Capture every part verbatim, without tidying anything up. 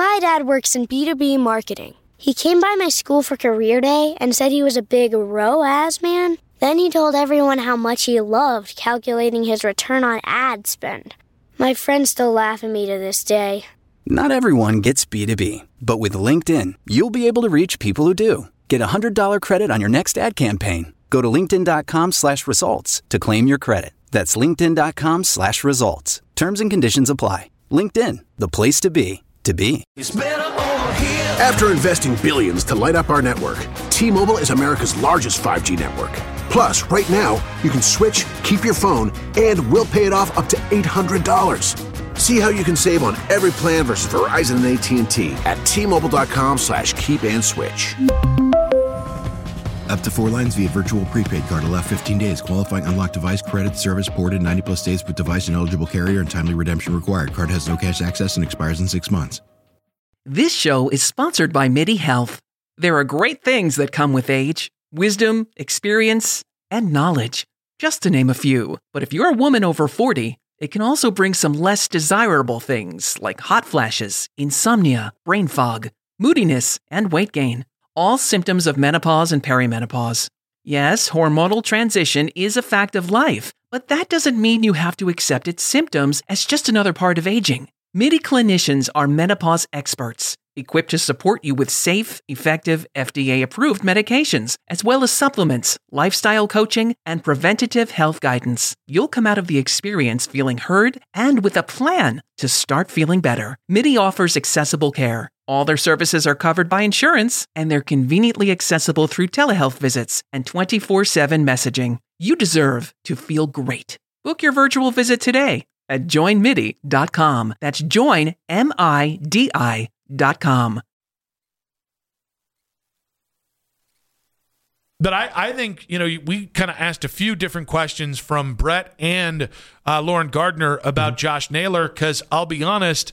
My dad works in B two B marketing. He came by my school for career day and said he was a big R O A S man. Then he told everyone how much he loved calculating his return on ad spend. My friends still laugh at me to this day. Not everyone gets B two B, but with LinkedIn, you'll be able to reach people who do. Get a one hundred dollars credit on your next ad campaign. Go to linkedin.com slash results to claim your credit. That's linkedin.com slash results. Terms and conditions apply. LinkedIn, the place to be, to be. After investing billions to light up our network, T-Mobile is America's largest five G network. Plus, right now, you can switch, keep your phone, and we'll pay it off up to eight hundred dollars. See how you can save on every plan versus Verizon and A T and T at T-Mobile.com slash keep and switch. Up to four lines via virtual prepaid card. Allow fifteen days. Qualifying unlocked device credit service ported ninety plus days with device and eligible carrier and timely redemption required. Card has no cash access and expires in six months. This show is sponsored by MIDI Health. There are great things that come with age. Wisdom, experience, and knowledge. Just to name a few. But if you're a woman over forty, it can also bring some less desirable things like hot flashes, insomnia, brain fog, moodiness, and weight gain. All symptoms of menopause and perimenopause. Yes, hormonal transition is a fact of life, but that doesn't mean you have to accept its symptoms as just another part of aging. MIDI clinicians are menopause experts, equipped to support you with safe, effective, F D A-approved medications, as well as supplements, lifestyle coaching, and preventative health guidance. You'll come out of the experience feeling heard and with a plan to start feeling better. MIDI offers accessible care. All their services are covered by insurance, and they're conveniently accessible through telehealth visits and twenty-four seven messaging. You deserve to feel great. Book your virtual visit today at join midi dot com. That's join, M I D I dot com. But I, I think, you know, we kind of asked a few different questions from Brett and uh, Lauren Gardner about mm-hmm. Josh Naylor, because I'll be honest,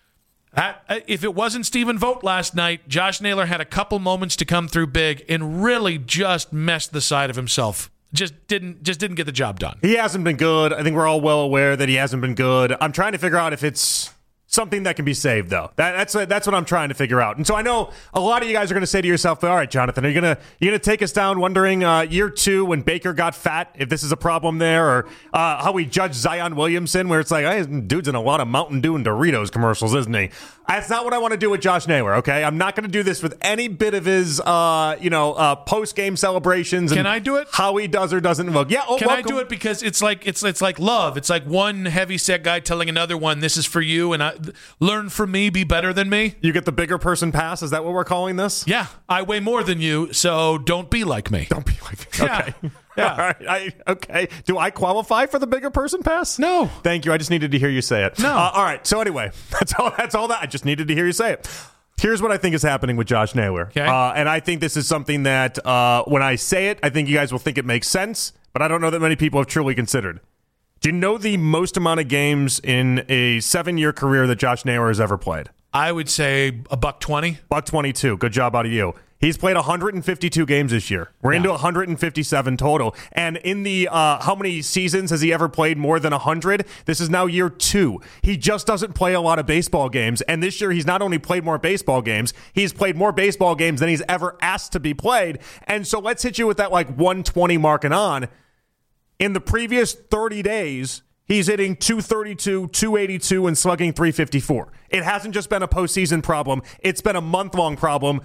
At, if it wasn't Stephen Vogt last night, Josh Naylor had a couple moments to come through big and really just messed the side of himself. Just didn't just didn't get the job done. He hasn't been good. I think we're all well aware that he hasn't been good. I'm trying to figure out if it's something that can be saved, though. That, that's that's what I'm trying to figure out. And so I know a lot of you guys are going to say to yourself, all right, Jonathan, are you going to you going to take us down wondering uh, year two when Baker got fat, if this is a problem there, or uh, how we judge Zion Williamson, where it's like, hey, dude's in a lot of Mountain Dew and Doritos commercials, isn't he? That's not what I want to do with Josh Naylor, okay? I'm not going to do this with any bit of his, uh, you know, uh, post-game celebrations. Can and I do it? How he does or doesn't look. Yeah. Oh, Can welcome. I do it? Because it's like it's it's like love. It's like one heavy-set guy telling another one, "This is for you," and I learn from me, be better than me. You get the bigger person pass. Is that what we're calling this? Yeah, I weigh more than you, so don't be like me. Don't be like me. Okay. Yeah. Yeah. All right. I, okay. Do I qualify for the bigger person pass? No. Thank you. I just needed to hear you say it. No. Uh, all right. So anyway, that's all. That's all that. I just needed to hear you say it. Here's what I think is happening with Josh Naylor. Okay. Uh, and I think this is something that uh, when I say it, I think you guys will think it makes sense, but I don't know that many people have truly considered. Do you know the most amount of games in a seven-year career that Josh Naylor has ever played? I would say a buck twenty. Buck twenty-two. Good job out of you. He's played one hundred fifty-two games this year. We're yeah. into one hundred fifty-seven total. And in the, uh, how many seasons has he ever played more than one hundred? This is now year two. He just doesn't play a lot of baseball games. And this year, he's not only played more baseball games, he's played more baseball games than he's ever asked to be played. And so let's hit you with that like one twenty mark and on. In the previous thirty days, he's hitting two thirty-two, two eighty-two, and slugging three fifty-four. It hasn't just been a postseason problem. It's been a month-long problem,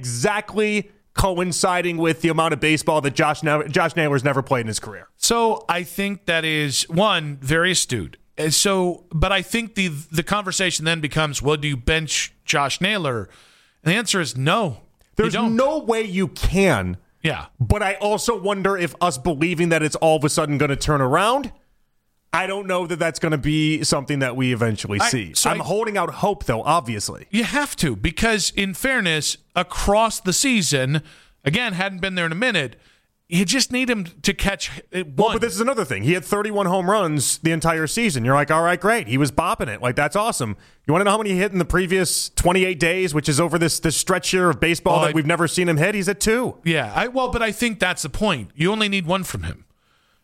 exactly coinciding with the amount of baseball that Josh ne- Josh Naylor's never played in his career. So I think that is, one, very astute. And so, but I think the the conversation then becomes, well, do you bench Josh Naylor? And the answer is no. There's no way you can. Yeah. But I also wonder if us believing that it's all of a sudden going to turn around, I don't know that that's going to be something that we eventually I, see. so I'm I, holding out hope, though, obviously. You have to, because in fairness, across the season, again, hadn't been there in a minute, you just need him to catch one. Well, but this is another thing. He had thirty-one home runs the entire season. You're like, all right, great. He was bopping it. Like, that's awesome. You want to know how many he hit in the previous twenty-eight days, which is over this this stretch here of baseball well, that I, we've never seen him hit? He's at two. Yeah. I, well, but I think that's the point. You only need one from him.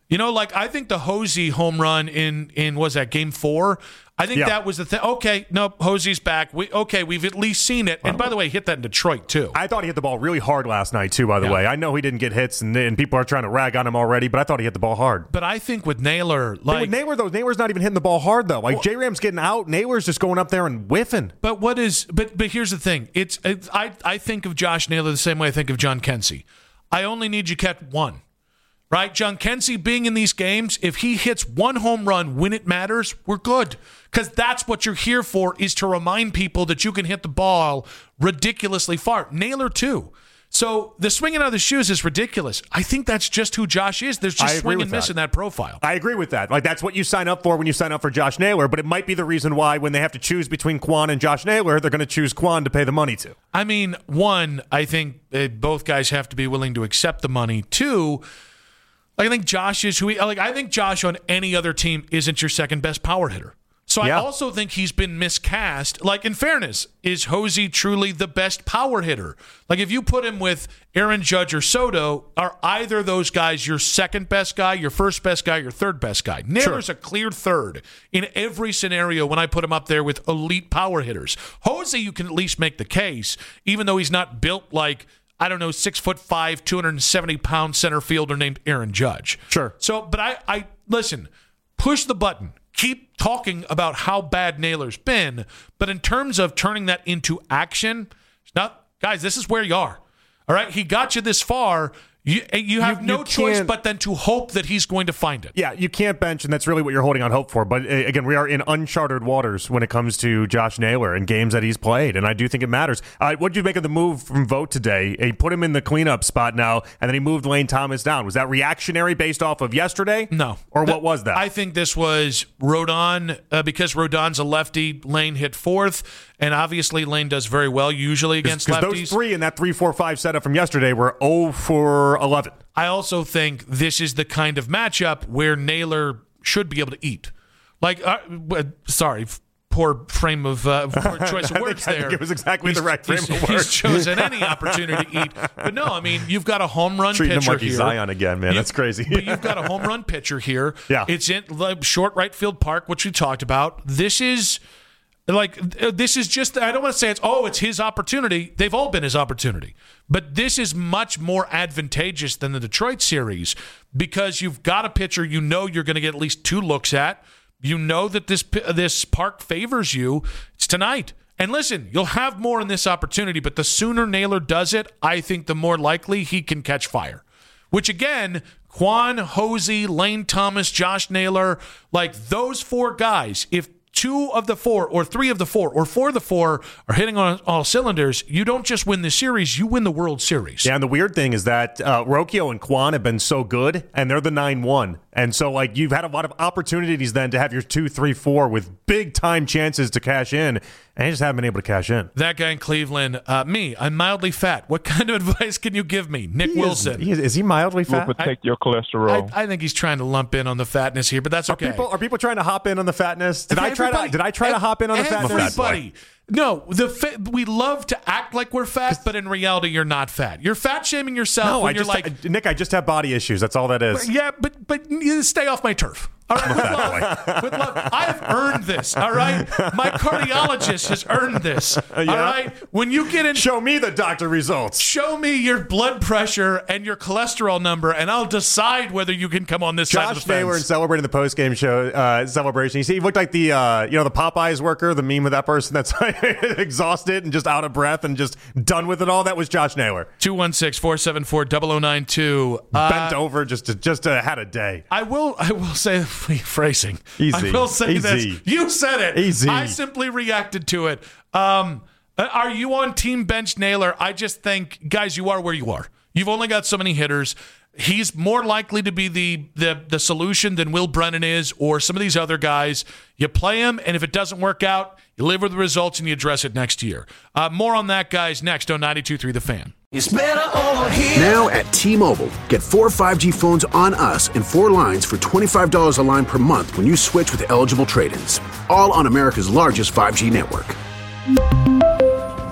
You know, like I think the Hosey home run in, in what was that, game four? I think yeah. that was the thing. Okay, no, Hosey's back. We, okay, we've at least seen it. And by the way, he hit that in Detroit, too. I thought he hit the ball really hard last night, too, by the yeah. way. I know he didn't get hits, and, and people are trying to rag on him already, but I thought he hit the ball hard. But I think with Naylor, like... With Naylor, though, Naylor's not even hitting the ball hard, though. Like, well, J-Ram's getting out, Naylor's just going up there and whiffing. But what is... But but here's the thing. It's, it's I, I think of Josh Naylor the same way I think of John Kensey. I only need you to catch one. Right? John Kensey being in these games, if he hits one home run when it matters, we're good. Because that's what you're here for, is to remind people that you can hit the ball ridiculously far. Naylor, too. So the swinging out of the shoes is ridiculous. I think that's just who Josh is. There's just swing and miss in that profile. I agree with that. Like, that's what you sign up for when you sign up for Josh Naylor, but it might be the reason why when they have to choose between Kwon and Josh Naylor, they're going to choose Kwon to pay the money to. I mean, one, I think uh, both guys have to be willing to accept the money. Two, like, I think Josh is who he, like, I think Josh on any other team isn't your second best power hitter. So yeah. I also think he's been miscast. Like, in fairness, is Hosey truly the best power hitter? Like, if you put him with Aaron Judge or Soto, are either of those guys your second best guy, your first best guy, your third best guy? Naylor's sure. a clear third in every scenario when I put him up there with elite power hitters. Hosey, you can at least make the case, even though he's not built like, I don't know, six foot five, two hundred seventy pound center fielder named Aaron Judge. Sure. So, but I, I listen, push the button. Keep talking about how bad Naylor's been, but in terms of turning that into action, not guys, this is where you are. All right, he got you this far. You, you have you, no you choice but then to hope that he's going to find it. Yeah, you can't bench, and that's really what you're holding on hope for. But uh, again, we are in uncharted waters when it comes to Josh Naylor and games that he's played, and I do think it matters. Uh, what did you make of the move from Vogt today? He put him in the cleanup spot now, and then he moved Lane Thomas down. Was that reactionary based off of yesterday? No. Or what was that? I think this was Rodon, uh, because Rodon's a lefty, Lane hit fourth. And obviously, Lane does very well usually against lefties. Because those three in that three four five setup from yesterday were oh for eleven. I also think this is the kind of matchup where Naylor should be able to eat. Like, uh, sorry, poor frame of uh, poor choice of words I think, there. I think it was exactly he's, the right frame he's, of words. He's chosen any opportunity to eat. But no, I mean, you've got a home run Treating pitcher him like here. Zion again, man. You, That's crazy. But you've got a home run pitcher here. Yeah. It's in like, short right field park, which we talked about. This is... Like, this is just, I don't want to say it's, oh, it's his opportunity. They've all been his opportunity. But this is much more advantageous than the Detroit series because you've got a pitcher you know you're going to get at least two looks at. You know that this this park favors you. It's tonight. And listen, you'll have more in this opportunity, but the sooner Naylor does it, I think the more likely he can catch fire. Which, again, Kwon, Hosey, Lane Thomas, Josh Naylor, like those four guys, if two of the four or three of the four or four of the four are hitting on all cylinders, you don't just win the series, you win the World Series. Yeah, and the weird thing is that uh, Rocchio and Kwon have been so good, and they're the nine one. And so, like, you've had a lot of opportunities then to have your two, three, four with big-time chances to cash in, and you just haven't been able to cash in. That guy in Cleveland, uh, me, I'm mildly fat. What kind of advice can you give me? Nick he Wilson. Is, he is, is he mildly fat? Will protect your cholesterol. I, I think he's trying to lump in on the fatness here, but that's okay. Are people, are people trying to hop in on the fatness? Did I try to? Did I try to hop in on the fatness? Everybody. No, the fa- we love to act like we're fat, but in reality, you're not fat. You're fat shaming yourself no, when I you're just, like, I, Nick, I just have body issues. That's all that is. Yeah, but but you stay off my turf. All right, with love, with love. I've earned this. All right, my cardiologist has earned this. All yeah. right, when you get in, show me the doctor results. Show me your blood pressure and your cholesterol number, and I'll decide whether you can come on this Josh side of the fence. Naylor in celebrating the post game show uh, celebration. You see, he looked like the uh, you know the Popeyes worker, the meme of that person that's exhausted and just out of breath and just done with it all. That was Josh Naylor. two one six, four seven four, zero zero nine two Bent uh, over, just to, just to, had a day. I will. I will say phrasing. Easy. I will say Easy. this. You said it. Easy. I simply reacted to it. Um, are you on Team Bench Naylor? I just think, guys, you are where you are. You've only got so many hitters. He's more likely to be the, the the solution than Will Brennan is or some of these other guys. You play him, and if it doesn't work out, you live with the results and you address it next year. Uh, more on that, guys, next on ninety-two point three The Fan. It's better over here. Now at T-Mobile, get four five G phones on us and four lines for twenty-five dollars a line per month when you switch with eligible trade-ins. All on America's largest five G network.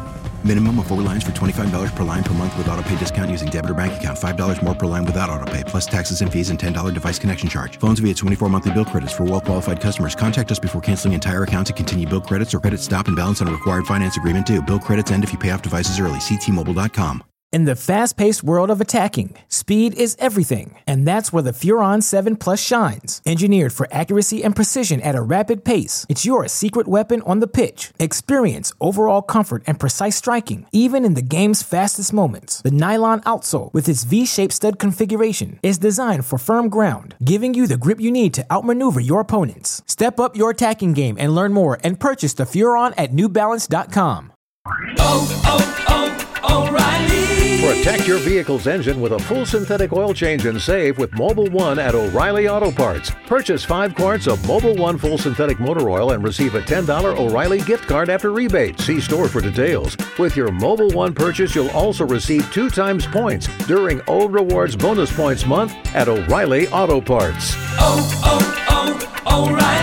Minimum of four lines for twenty-five dollars per line per month with auto pay discount using debit or bank account. five dollars more per line without auto pay, plus taxes and fees and ten dollars device connection charge. Phones via twenty-four monthly bill credits for well-qualified customers. Contact us before canceling entire account to continue bill credits or credit stop and balance on a required finance agreement due. Bill credits end if you pay off devices early. See T Mobile dot com. In the fast-paced world of attacking, speed is everything, and that's where the Furon seven Plus shines. Engineered for accuracy and precision at a rapid pace, it's your secret weapon on the pitch. Experience overall comfort and precise striking, even in the game's fastest moments. The nylon outsole, with its V-shaped stud configuration, is designed for firm ground, giving you the grip you need to outmaneuver your opponents. Step up your attacking game and learn more and purchase the Furon at New Balance dot com. Oh, oh, oh, O'Reilly. Protect your vehicle's engine with a full synthetic oil change and save with Mobil one at O'Reilly Auto Parts. Purchase five quarts of Mobil one full synthetic motor oil and receive a ten dollars O'Reilly gift card after rebate. See store for details. With your Mobil one purchase, you'll also receive two times points during O Rewards Bonus Points Month at O'Reilly Auto Parts. Oh, oh, oh, O'Reilly.